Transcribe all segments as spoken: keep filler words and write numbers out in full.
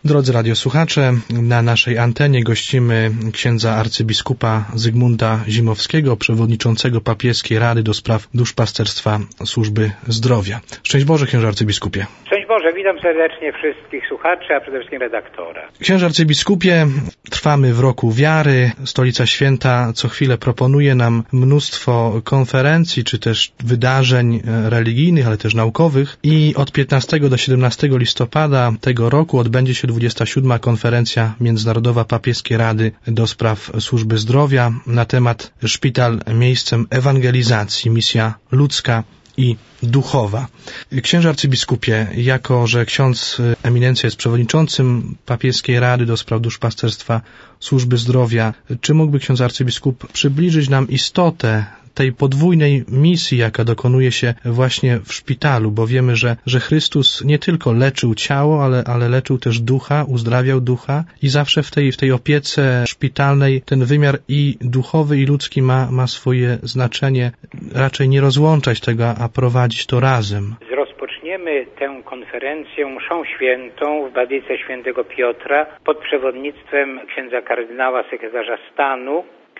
Drodzy radiosłuchacze, na naszej antenie gościmy księdza arcybiskupa Zygmunta Zimowskiego, przewodniczącego papieskiej Rady do spraw duszpasterstwa Służby Zdrowia. Szczęść Boże, księże arcybiskupie. Szczęść Boże, witam serdecznie wszystkich słuchaczy, a przede wszystkim redaktora. Księże arcybiskupie, trwamy w roku wiary. Stolica Święta co chwilę proponuje nam mnóstwo konferencji, czy też wydarzeń religijnych, ale też naukowych. I od piętnastego do siedemnastego listopada tego roku odbędzie się dwudziesta siódma konferencja międzynarodowa papieskiej Rady do spraw służby zdrowia na temat szpital miejscem ewangelizacji, misja ludzka i duchowa. Księże arcybiskupie, jako że ksiądz eminencja jest przewodniczącym papieskiej Rady do spraw duszpasterstwa służby zdrowia, czy mógłby ksiądz arcybiskup przybliżyć nam istotę tej podwójnej misji, jaka dokonuje się właśnie w szpitalu, bo wiemy, że, że Chrystus nie tylko leczył ciało, ale, ale leczył też ducha, uzdrawiał ducha i zawsze w tej, w tej opiece szpitalnej ten wymiar i duchowy, i ludzki ma, ma swoje znaczenie. Raczej nie rozłączać tego, a prowadzić to razem. Rozpoczniemy tę konferencję mszą świętą w Bazylice Świętego Piotra pod przewodnictwem księdza kardynała, sekretarza stanu.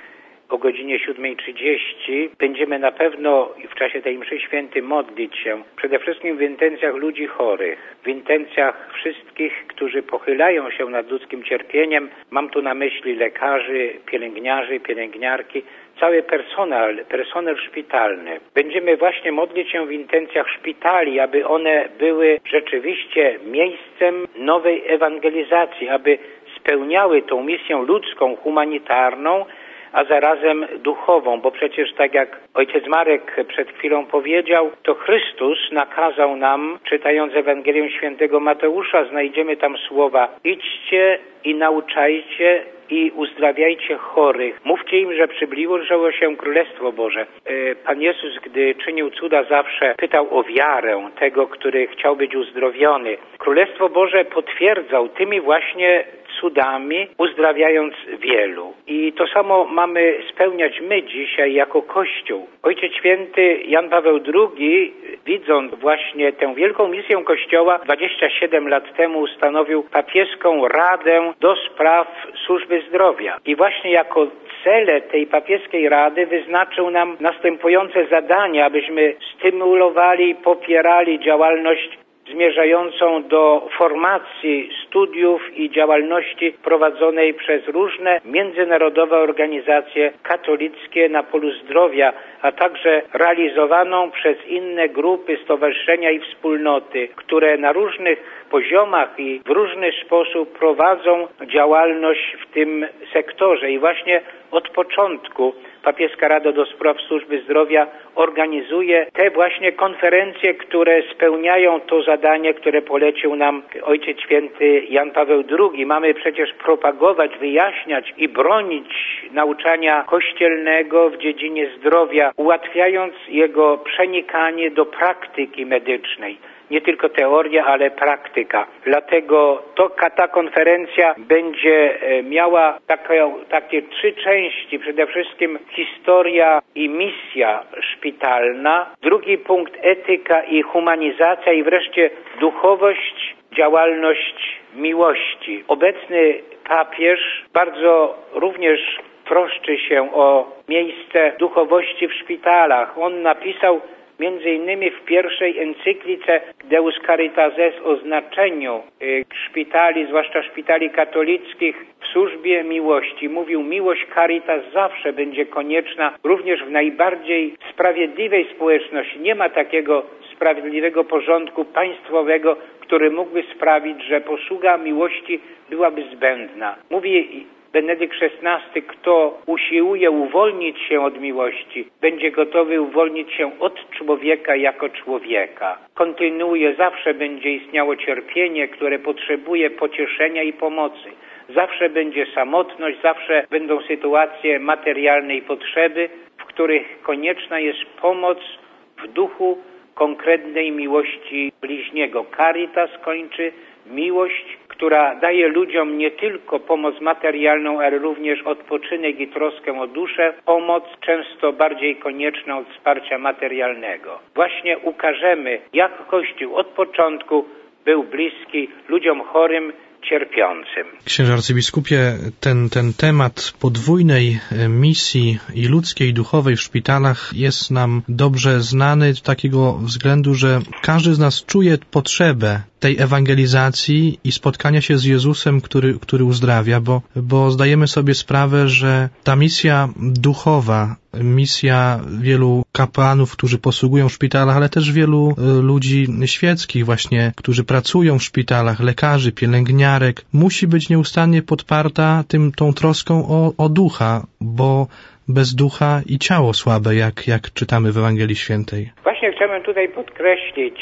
O godzinie siódma trzydzieści będziemy na pewno w czasie tej mszy świętej modlić się przede wszystkim w intencjach ludzi chorych, w intencjach wszystkich, którzy pochylają się nad ludzkim cierpieniem. Mam tu na myśli lekarzy, pielęgniarzy, pielęgniarki, cały personel, personel szpitalny. Będziemy właśnie modlić się w intencjach szpitali, aby one były rzeczywiście miejscem nowej ewangelizacji, aby spełniały tą misję ludzką, humanitarną, a zarazem duchową, bo przecież tak jak ojciec Marek przed chwilą powiedział, to Chrystus nakazał nam, czytając Ewangelię Świętego Mateusza, znajdziemy tam słowa: idźcie i nauczajcie i uzdrawiajcie chorych. Mówcie im, że przybliżyło się Królestwo Boże. Pan Jezus, gdy czynił cuda, zawsze pytał o wiarę tego, który chciał być uzdrowiony. Królestwo Boże potwierdzał tymi właśnie cudami, uzdrawiając wielu. I to samo mamy spełniać my dzisiaj jako Kościół. Ojciec Święty Jan Paweł drugi, widząc właśnie tę wielką misję Kościoła, dwadzieścia siedem lat temu ustanowił papieską Radę do spraw służby zdrowia. I właśnie jako cele tej papieskiej Rady wyznaczył nam następujące zadania, abyśmy stymulowali, popierali działalność zmierzającą do formacji studiów i działalności prowadzonej przez różne międzynarodowe organizacje katolickie na polu zdrowia, a także realizowaną przez inne grupy, stowarzyszenia i wspólnoty, które na różnych poziomach i w różny sposób prowadzą działalność w tym sektorze. I właśnie od początku Papieska Rada do Spraw Służby Zdrowia organizuje te właśnie konferencje, które spełniają to zadanie, które polecił nam Ojciec Święty Jan Paweł drugi. Mamy przecież propagować, wyjaśniać i bronić nauczania kościelnego w dziedzinie zdrowia, ułatwiając jego przenikanie do praktyki medycznej. Nie tylko teoria, ale praktyka. Dlatego to, ta konferencja będzie miała takie, takie trzy części. Przede wszystkim historia i misja szpitalna. Drugi punkt etyka i humanizacja. I wreszcie duchowość, działalność miłości. Obecny papież bardzo również troszczy się o miejsce duchowości w szpitalach. On napisał między innymi w pierwszej encyklice Deus Caritatis o znaczeniu y, szpitali, zwłaszcza szpitali katolickich, w służbie miłości. Mówił, miłość caritas zawsze będzie konieczna, również w najbardziej sprawiedliwej społeczności. Nie ma takiego sprawiedliwego porządku państwowego, który mógłby sprawić, że posługa miłości byłaby zbędna. Mówi Benedykt szesnasty, kto usiłuje uwolnić się od miłości, będzie gotowy uwolnić się od człowieka jako człowieka. Kontynuuje, zawsze będzie istniało cierpienie, które potrzebuje pocieszenia i pomocy. Zawsze będzie samotność, zawsze będą sytuacje materialnej potrzeby, w których konieczna jest pomoc w duchu konkretnej miłości bliźniego. Caritas kończy miłość, która daje ludziom nie tylko pomoc materialną, ale również odpoczynek i troskę o duszę, pomoc często bardziej konieczna od wsparcia materialnego. Właśnie ukażemy, jak Kościół od początku był bliski ludziom chorym, cierpiącym. Księże arcybiskupie, ten, ten temat podwójnej misji i ludzkiej, i duchowej w szpitalach jest nam dobrze znany z takiego względu, że każdy z nas czuje potrzebę tej ewangelizacji i spotkania się z Jezusem, który, który uzdrawia, bo, bo zdajemy sobie sprawę, że ta misja duchowa, misja wielu kapłanów, którzy posługują w szpitalach, ale też wielu ludzi świeckich właśnie, którzy pracują w szpitalach, lekarzy, pielęgniarek, musi być nieustannie podparta tym, tą troską o, o ducha, bo bez ducha i ciało słabe, jak, jak czytamy w Ewangelii Świętej. Właśnie chciałbym tutaj podkreślić,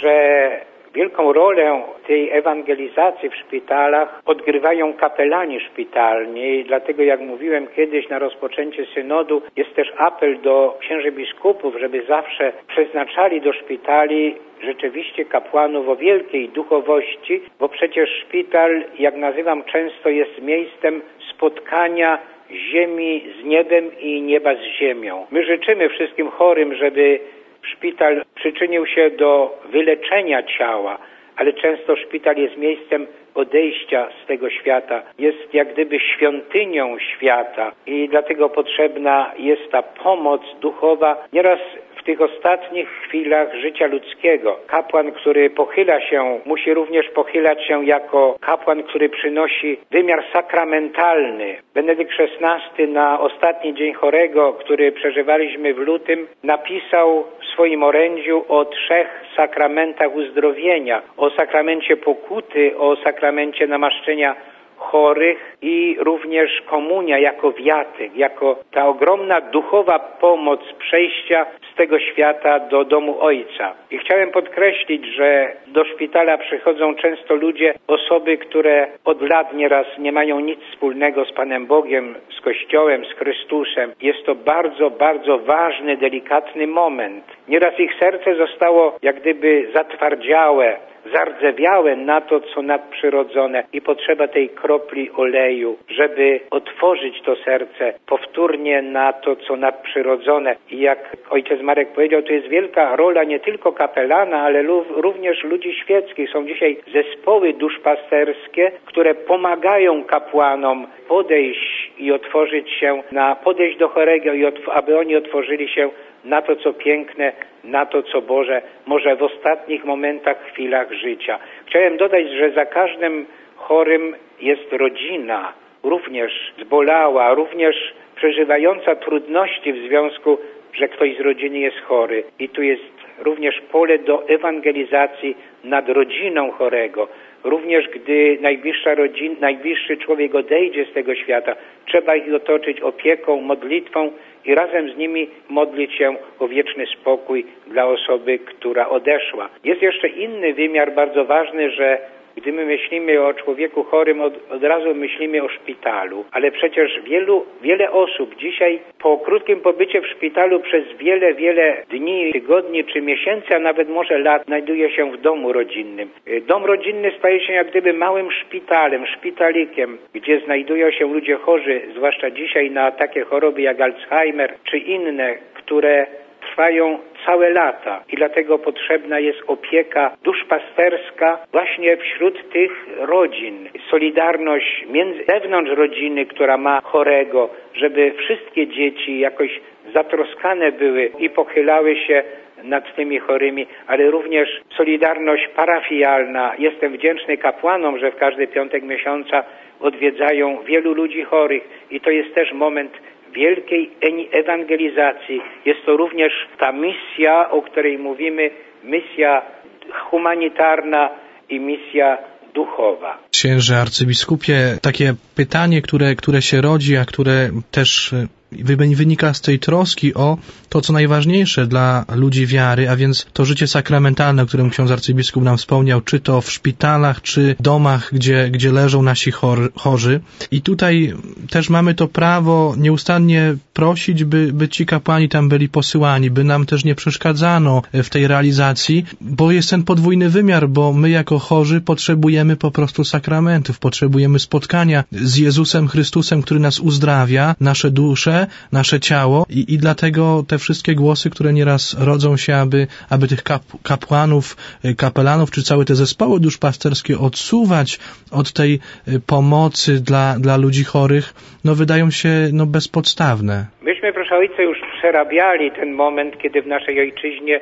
że wielką rolę tej ewangelizacji w szpitalach odgrywają kapelani szpitalni, dlatego jak mówiłem kiedyś na rozpoczęcie synodu, jest też apel do księży biskupów, żeby zawsze przeznaczali do szpitali rzeczywiście kapłanów o wielkiej duchowości, bo przecież szpital, jak nazywam często, jest miejscem spotkania ziemi z niebem i nieba z ziemią. My życzymy wszystkim chorym, żeby szpital przyczynił się do wyleczenia ciała, ale często szpital jest miejscem odejścia z tego świata. Jest jak gdyby świątynią świata i dlatego potrzebna jest ta pomoc duchowa nieraz w tych ostatnich chwilach życia ludzkiego. Kapłan, który pochyla się, musi również pochylać się jako kapłan, który przynosi wymiar sakramentalny. Benedykt szesnasty na ostatni dzień chorego, który przeżywaliśmy w lutym, napisał w swoim orędziu o trzech sakramentach uzdrowienia. O sakramencie pokuty, o sakramencie namaszczenia chorych i również komunia jako wiatyk, jako ta ogromna duchowa pomoc przejścia z tego świata do domu Ojca. I chciałem podkreślić, że do szpitala przychodzą często ludzie, osoby, które od lat nieraz nie mają nic wspólnego z Panem Bogiem, z Kościołem, z Chrystusem. Jest to bardzo, bardzo ważny, delikatny moment. Nieraz ich serce zostało jak gdyby zatwardziałe, zardzewiałe na to, co nadprzyrodzone i potrzeba tej kropli oleju, żeby otworzyć to serce powtórnie na to, co nadprzyrodzone. I jak ojciec Marek powiedział, to jest wielka rola nie tylko kapelana, ale również ludzi świeckich. Są dzisiaj zespoły duszpasterskie, które pomagają kapłanom podejść i otworzyć się na, podejść do chorego i aby oni otworzyli się na to, co piękne, na to, co Boże, może w ostatnich momentach, chwilach życia. Chciałem dodać, że za każdym chorym jest rodzina, również zbolała, również przeżywająca trudności w związku, że ktoś z rodziny jest chory. I tu jest również pole do ewangelizacji nad rodziną chorego. Również gdy najbliższa rodzina, najbliższy człowiek odejdzie z tego świata, trzeba ich otoczyć opieką, modlitwą i razem z nimi modlić się o wieczny spokój dla osoby, która odeszła. Jest jeszcze inny wymiar bardzo ważny, że gdy my myślimy o człowieku chorym, od, od razu myślimy o szpitalu. Ale przecież wielu, wiele osób dzisiaj po krótkim pobycie w szpitalu przez wiele, wiele dni, tygodni czy miesięcy, a nawet może lat znajduje się w domu rodzinnym. Dom rodzinny staje się jak gdyby małym szpitalem, szpitalikiem, gdzie znajdują się ludzie chorzy, zwłaszcza dzisiaj na takie choroby jak Alzheimer czy inne, które trwają całe lata i dlatego potrzebna jest opieka duszpasterska właśnie wśród tych rodzin. Solidarność między, wewnątrz rodziny, która ma chorego, żeby wszystkie dzieci jakoś zatroskane były i pochylały się nad tymi chorymi, ale również solidarność parafialna. Jestem wdzięczny kapłanom, że w każdy piątek miesiąca odwiedzają wielu ludzi chorych i to jest też moment wielkiej ewangelizacji. Jest to również ta misja, o której mówimy, misja humanitarna i misja duchowa. Księże arcybiskupie, takie pytanie, które, które się rodzi, a które też wynika z tej troski o to, co najważniejsze dla ludzi wiary, a więc to życie sakramentalne, o którym ksiądz arcybiskup nam wspomniał, czy to w szpitalach, czy domach, gdzie, gdzie leżą nasi chor, chorzy. I tutaj też mamy to prawo nieustannie prosić, by, by ci kapłani tam byli posyłani, by nam też nie przeszkadzano w tej realizacji, bo jest ten podwójny wymiar, bo my jako chorzy potrzebujemy po prostu sakramentów, potrzebujemy spotkania z Jezusem Chrystusem, który nas uzdrawia, nasze dusze, duszę, nasze ciało i, i dlatego te wszystkie głosy, które nieraz rodzą się, aby, aby tych kap, kapłanów, kapelanów, czy całe te zespoły duszpasterskie odsuwać od tej pomocy dla, dla ludzi chorych, no wydają się no bezpodstawne. Myśmy, proszę ojca, już przerabiali ten moment, kiedy w naszej ojczyźnie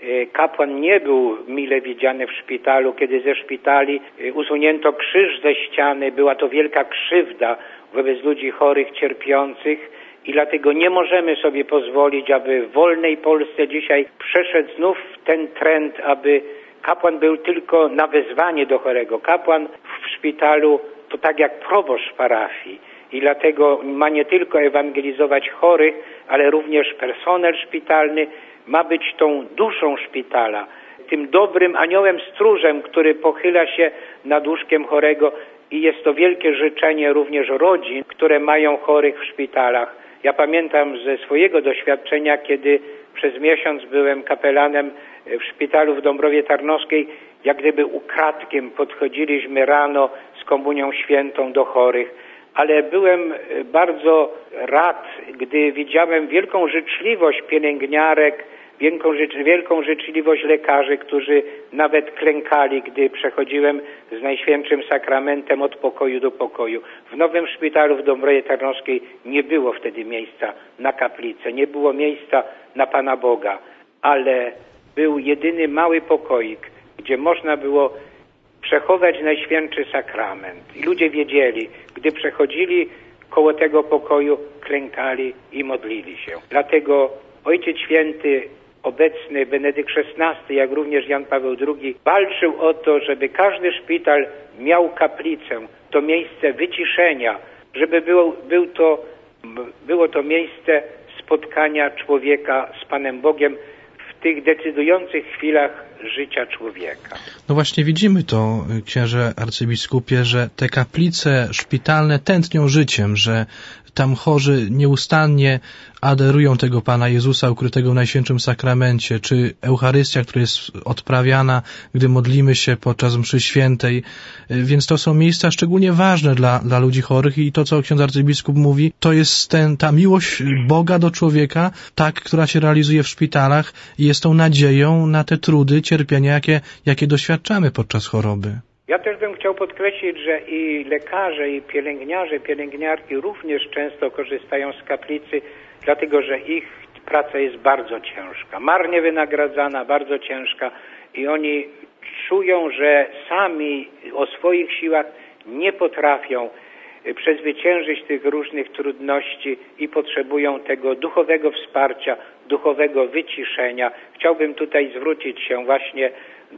kapłan nie był mile widziany w szpitalu, kiedy ze szpitali usunięto krzyż ze ściany. Była to wielka krzywda wobec ludzi chorych, cierpiących i dlatego nie możemy sobie pozwolić, aby w wolnej Polsce dzisiaj przeszedł znów ten trend, aby kapłan był tylko na wezwanie do chorego. Kapłan w szpitalu to tak jak proboszcz parafii i dlatego ma nie tylko ewangelizować chorych, ale również personel szpitalny, ma być tą duszą szpitala, tym dobrym aniołem stróżem, który pochyla się nad łóżkiem chorego i jest to wielkie życzenie również rodzin, które mają chorych w szpitalach. Ja pamiętam ze swojego doświadczenia, kiedy przez miesiąc byłem kapelanem w szpitalu w Dąbrowie Tarnowskiej, jak gdyby ukradkiem podchodziliśmy rano z komunią świętą do chorych, ale byłem bardzo rad, gdy widziałem wielką życzliwość pielęgniarek, wielką, wielką życzliwość lekarzy, którzy nawet klękali, gdy przechodziłem z Najświętszym Sakramentem od pokoju do pokoju. W nowym szpitalu w Dąbrowie Tarnowskiej nie było wtedy miejsca na kaplicę, nie było miejsca na Pana Boga, ale był jedyny mały pokoik, gdzie można było przechować Najświętszy Sakrament. I ludzie wiedzieli, gdy przechodzili koło tego pokoju, klękali i modlili się. Dlatego Ojciec Święty obecny Benedykt szesnasty, jak również Jan Paweł drugi, walczył o to, żeby każdy szpital miał kaplicę, to miejsce wyciszenia, żeby było, był to, było to miejsce spotkania człowieka z Panem Bogiem w tych decydujących chwilach życia człowieka. No właśnie widzimy to, księże arcybiskupie, że te kaplice szpitalne tętnią życiem, że tam chorzy nieustannie adorują tego Pana Jezusa ukrytego w Najświętszym Sakramencie, czy Eucharystia, która jest odprawiana, gdy modlimy się podczas mszy świętej. Więc to są miejsca szczególnie ważne dla, dla ludzi chorych i to, co ksiądz arcybiskup mówi, to jest ten, ta miłość Boga do człowieka, tak, która się realizuje w szpitalach i jest tą nadzieją na te trudy, cierpienia, jakie, jakie doświadczamy podczas choroby. Ja też bym chciał podkreślić, że i lekarze, i pielęgniarze, pielęgniarki również często korzystają z kaplicy, dlatego że ich praca jest bardzo ciężka, marnie wynagradzana, bardzo ciężka i oni czują, że sami o swoich siłach nie potrafią przezwyciężyć tych różnych trudności i potrzebują tego duchowego wsparcia, duchowego wyciszenia. Chciałbym tutaj zwrócić się właśnie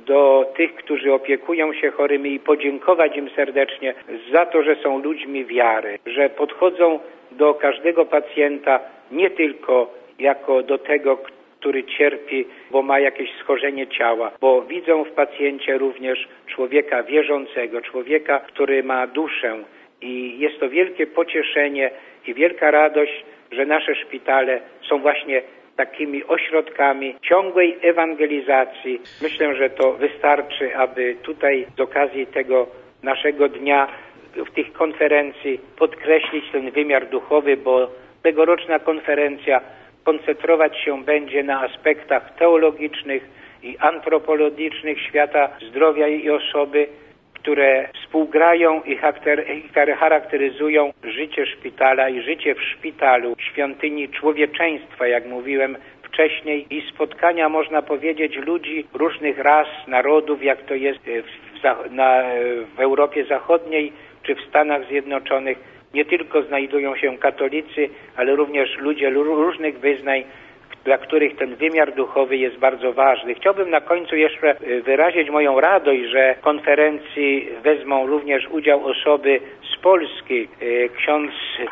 do tych, którzy opiekują się chorymi i podziękować im serdecznie za to, że są ludźmi wiary, że podchodzą do każdego pacjenta nie tylko jako do tego, który cierpi, bo ma jakieś schorzenie ciała, bo widzą w pacjencie również człowieka wierzącego, człowieka, który ma duszę i jest to wielkie pocieszenie i wielka radość, że nasze szpitale są właśnie takimi ośrodkami ciągłej ewangelizacji. Myślę, że to wystarczy, aby tutaj z okazji tego naszego dnia w tych konferencji podkreślić ten wymiar duchowy, bo tegoroczna konferencja koncentrować się będzie na aspektach teologicznych i antropologicznych świata zdrowia i osoby, które współgrają i charakteryzują życie szpitala i życie w szpitalu, świątyni człowieczeństwa, jak mówiłem wcześniej, i spotkania, można powiedzieć, ludzi różnych ras, narodów, jak to jest w, na, w Europie Zachodniej czy w Stanach Zjednoczonych. Nie tylko znajdują się katolicy, ale również ludzie różnych wyznań, dla których ten wymiar duchowy jest bardzo ważny. Chciałbym na końcu jeszcze wyrazić moją radość, że w konferencji wezmą również udział osoby z Polski. Ksiądz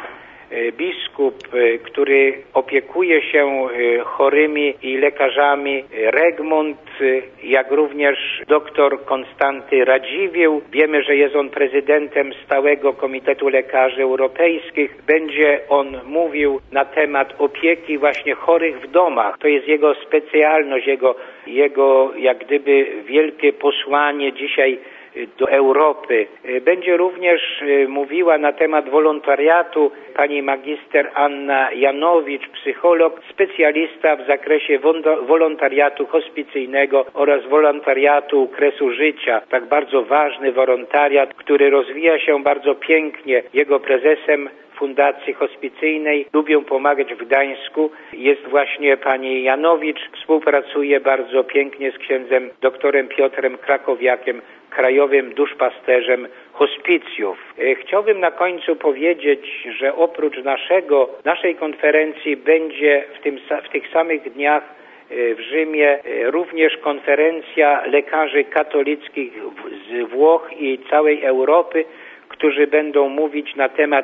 biskup, który opiekuje się chorymi i lekarzami, Regmund, jak również doktor Konstanty Radziwiłł. Wiemy, że jest on prezydentem Stałego Komitetu Lekarzy Europejskich. Będzie on mówił na temat opieki właśnie chorych w domach. To jest jego specjalność, jego, jego jak gdyby wielkie posłanie dzisiaj do Europy. Będzie również mówiła na temat wolontariatu pani magister Anna Janowicz, psycholog, specjalista w zakresie wolontariatu hospicyjnego oraz wolontariatu kresu życia. Tak bardzo ważny wolontariat, który rozwija się bardzo pięknie. Jego prezesem Fundacji Hospicyjnej Lubią Pomagać w Gdańsku jest właśnie pani Janowicz. Współpracuje bardzo pięknie z księdzem doktorem Piotrem Krakowiakiem, krajowym duszpasterzem hospicjów. Chciałbym na końcu powiedzieć, że oprócz naszego, naszej konferencji będzie w, tym, w tych samych dniach w Rzymie również konferencja lekarzy katolickich z Włoch i całej Europy, którzy będą mówić na temat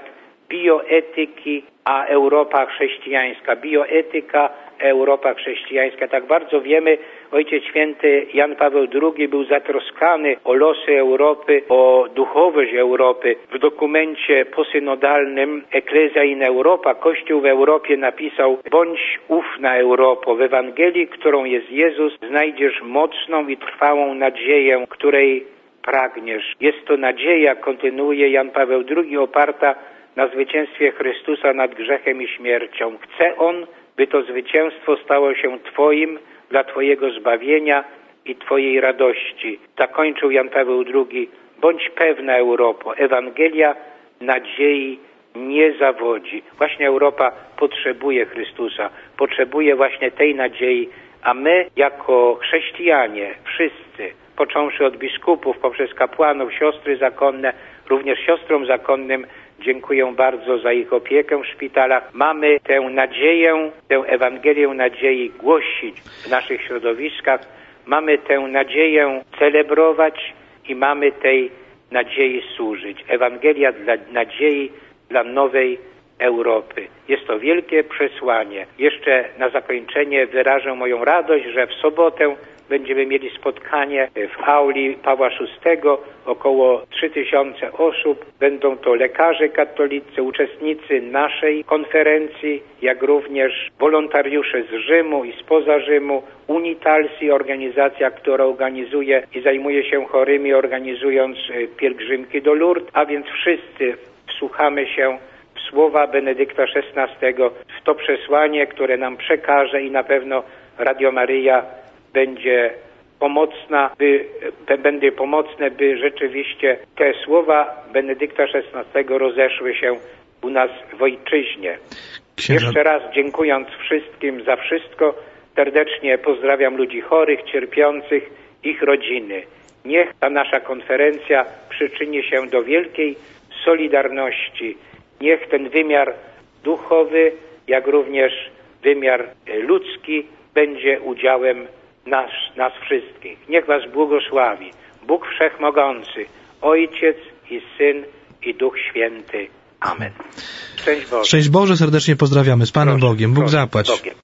bioetyki, a Europa chrześcijańska. Bioetyka, Europa chrześcijańska. Tak bardzo wiemy, Ojciec Święty Jan Paweł drugi był zatroskany o losy Europy, o duchowość Europy. W dokumencie posynodalnym Ecclesia in Europa, Kościół w Europie napisał: bądź ufna Europo, w Ewangelii, którą jest Jezus, znajdziesz mocną i trwałą nadzieję, której pragniesz. Jest to nadzieja, kontynuuje Jan Paweł drugi, oparta na zwycięstwie Chrystusa nad grzechem i śmiercią. Chce On, by to zwycięstwo stało się Twoim dla Twojego zbawienia i Twojej radości. Zakończył Jan Paweł drugi. Bądź pewna, Europo, Ewangelia nadziei nie zawodzi. Właśnie Europa potrzebuje Chrystusa, potrzebuje właśnie tej nadziei, a my jako chrześcijanie, wszyscy, począwszy od biskupów, poprzez kapłanów, siostry zakonne, również siostrom zakonnym, dziękuję bardzo za ich opiekę w szpitalach. Mamy tę nadzieję, tę Ewangelię nadziei głosić w naszych środowiskach. Mamy tę nadzieję celebrować i mamy tej nadziei służyć. Ewangelia dla nadziei dla nowej Europy. Jest to wielkie przesłanie. Jeszcze na zakończenie wyrażę moją radość, że w sobotę będziemy mieli spotkanie w auli Pawła szóstego, około trzy tysiące osób. Będą to lekarze katolicy, uczestnicy naszej konferencji, jak również wolontariusze z Rzymu i spoza Rzymu, Unitalsi, organizacja, która organizuje i zajmuje się chorymi, organizując pielgrzymki do Lourdes, a więc wszyscy wsłuchamy się w słowa Benedykta szesnastego, w to przesłanie, które nam przekaże i na pewno Radio Maryja będzie pomocna, by, będzie pomocne, by rzeczywiście te słowa Benedykta szesnastego rozeszły się u nas w ojczyźnie. Księża... Jeszcze raz dziękując wszystkim za wszystko, serdecznie pozdrawiam ludzi chorych, cierpiących, ich rodziny. Niech ta nasza konferencja przyczyni się do wielkiej solidarności. Niech ten wymiar duchowy, jak również wymiar ludzki będzie udziałem Nas, nas wszystkich. Niech was błogosławi Bóg Wszechmogący, Ojciec i Syn i Duch Święty. Amen. Szczęść Boże. Szczęść Boże, serdecznie pozdrawiamy. Z Panem Proszę, Bogiem. Bóg proszę, zapłać. Bogiem.